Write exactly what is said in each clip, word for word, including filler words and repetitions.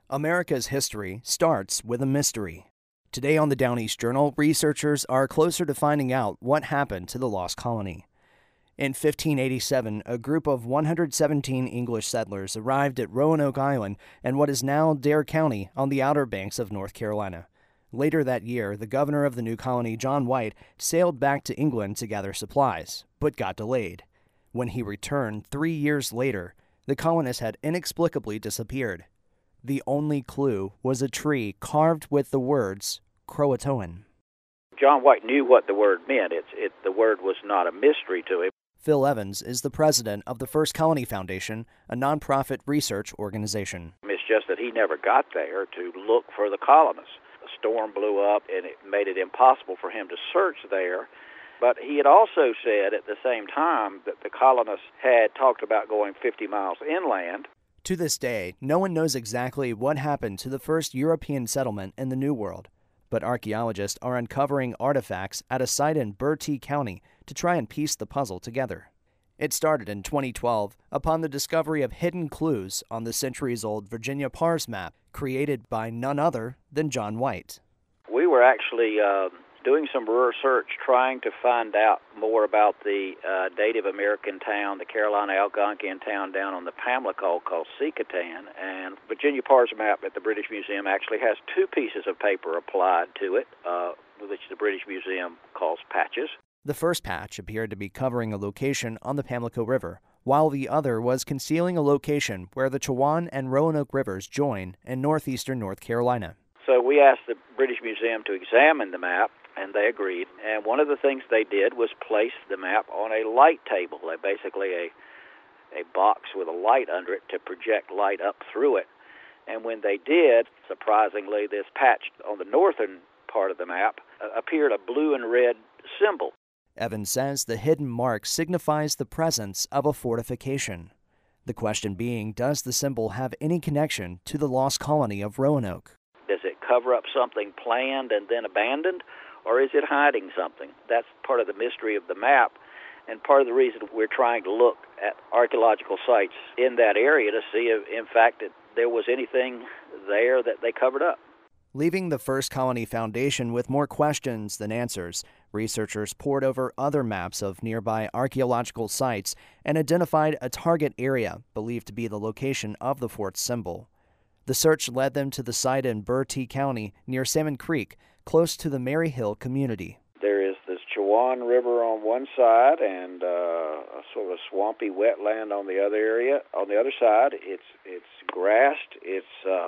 America's history starts with a mystery. Today on the Down East Journal, researchers are closer to finding out what happened to the lost colony. In fifteen eighty-seven, a group of one hundred seventeen English settlers arrived at Roanoke Island in what is now Dare County on the Outer Banks of North Carolina. Later that year, the governor of the new colony, John White, sailed back to England to gather supplies, but got delayed. When he returned three years later, the colonists had inexplicably disappeared. The only clue was a tree carved with the words Croatoan. John White knew what the word meant. It's, it, the word was not a mystery to him. Phil Evans is the president of the First Colony Foundation, a nonprofit research organization. It's just that he never got there to look for the colonists. A storm blew up, and it made it impossible for him to search there. But he had also said at the same time that the colonists had talked about going fifty miles inland. To this day, no one knows exactly what happened to the first European settlement in the New World, but archaeologists are uncovering artifacts at a site in Bertie County to try and piece the puzzle together. It started in twenty twelve upon the discovery of hidden clues on the centuries-old Virginia Pars map created by none other than John White. We were actually uh, doing some research trying to find out more about the uh, Native American town, the Carolina Algonquian town down on the Pamlico called Secatan. And Virginia Pars map at the British Museum actually has two pieces of paper applied to it, uh, which the British Museum calls patches. The first patch appeared to be covering a location on the Pamlico River, while the other was concealing a location where the Chowan and Roanoke rivers join in northeastern North Carolina. So we asked the British Museum to examine the map, and they agreed. And one of the things they did was place the map on a light table, like basically a, a box with a light under it to project light up through it. And when they did, surprisingly, this patch on the northern part of the map uh, appeared a blue and red symbol. Evans says the hidden mark signifies the presence of a fortification. The question being, does the symbol have any connection to the lost colony of Roanoke? Does it cover up something planned and then abandoned, or is it hiding something? That's part of the mystery of the map, and part of the reason we're trying to look at archaeological sites in that area to see if, in fact, that there was anything there that they covered up. Leaving the First Colony Foundation with more questions than answers, researchers pored over other maps of nearby archaeological sites and identified a target area believed to be the location of the fort's symbol. The search led them to the site in Bertie County near Salmon Creek, close to the Mary Hill community. There is this Chowan River on one side and uh, a sort of swampy wetland on the other area. On the other side, it's it's grassed, it's uh,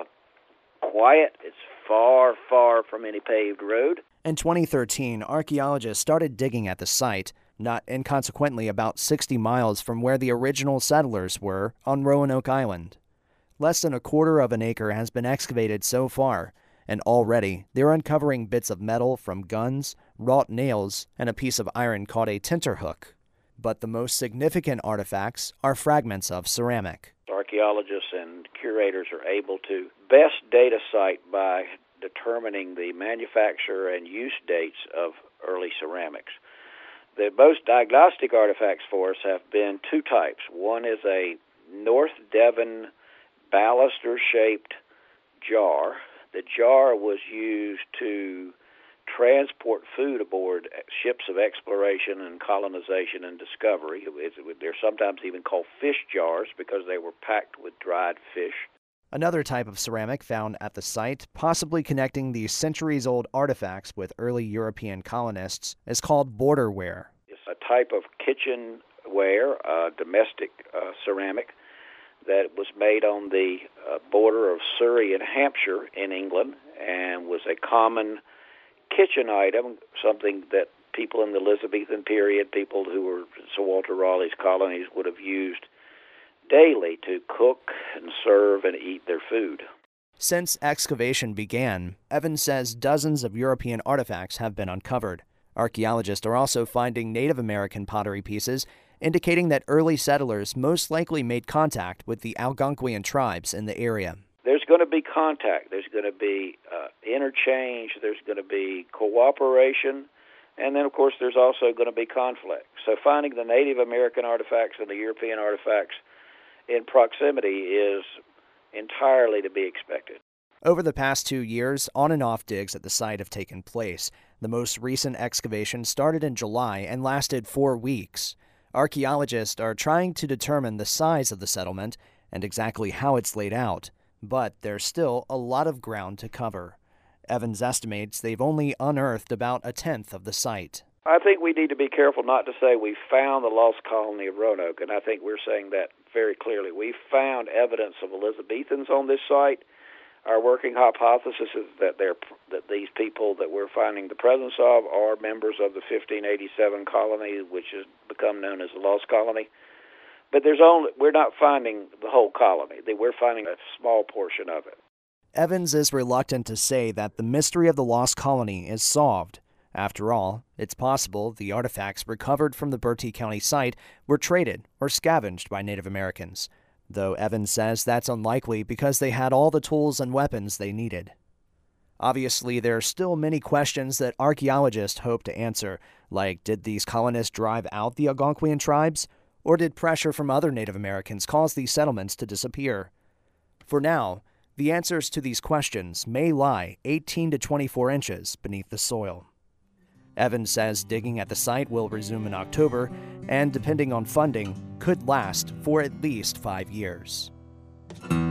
quiet, it's far, far from any paved road. In twenty thirteen, archaeologists started digging at the site, not inconsequently about sixty miles from where the original settlers were on Roanoke Island. Less than a quarter of an acre has been excavated so far, and already they're uncovering bits of metal from guns, wrought nails, and a piece of iron called a tenterhook. But the most significant artifacts are fragments of ceramic. Archaeologists and curators are able to best date a site by determining the manufacture and use dates of early ceramics. The most diagnostic artifacts for us have been two types. One is a North Devon baluster-shaped jar. The jar was used to transport food aboard ships of exploration and colonization and discovery. It's, they're sometimes even called fish jars because they were packed with dried fish. Another type of ceramic found at the site, possibly connecting these centuries-old artifacts with early European colonists, is called borderware. It's a type of kitchenware, uh, domestic uh, ceramic, that was made on the uh, border of Surrey and Hampshire in England and was a common kitchen item, something that people in the Elizabethan period, people who were Sir Walter Raleigh's colonies, would have used daily to cook and serve and eat their food. Since excavation began, Evans says dozens of European artifacts have been uncovered. Archaeologists are also finding Native American pottery pieces, indicating that early settlers most likely made contact with the Algonquian tribes in the area. There's going to be contact, there's going to be uh, interchange, there's going to be cooperation, and then, of course, there's also going to be conflict. So finding the Native American artifacts and the European artifacts in proximity is entirely to be expected. Over the past two years, on and off digs at the site have taken place. The most recent excavation started in July and lasted four weeks. Archaeologists are trying to determine the size of the settlement and exactly how it's laid out, but there's still a lot of ground to cover. Evans estimates they've only unearthed about a tenth of the site. I think we need to be careful not to say we found the lost colony of Roanoke, and I think we're saying that very clearly. We found evidence of Elizabethans on this site. Our working hypothesis is that they're, that these people that we're finding the presence of are members of the fifteen eighty-seven colony, which has become known as the Lost Colony. But there's only we're not finding the whole colony. We're finding a small portion of it. Evans is reluctant to say that the mystery of the Lost Colony is solved. After all, it's possible the artifacts recovered from the Bertie County site were traded or scavenged by Native Americans, though Evans says that's unlikely because they had all the tools and weapons they needed. Obviously, there are still many questions that archaeologists hope to answer, like did these colonists drive out the Algonquian tribes, or did pressure from other Native Americans cause these settlements to disappear? For now, the answers to these questions may lie eighteen to twenty-four inches beneath the soil. Evans says digging at the site will resume in October and, depending on funding, could last for at least five years.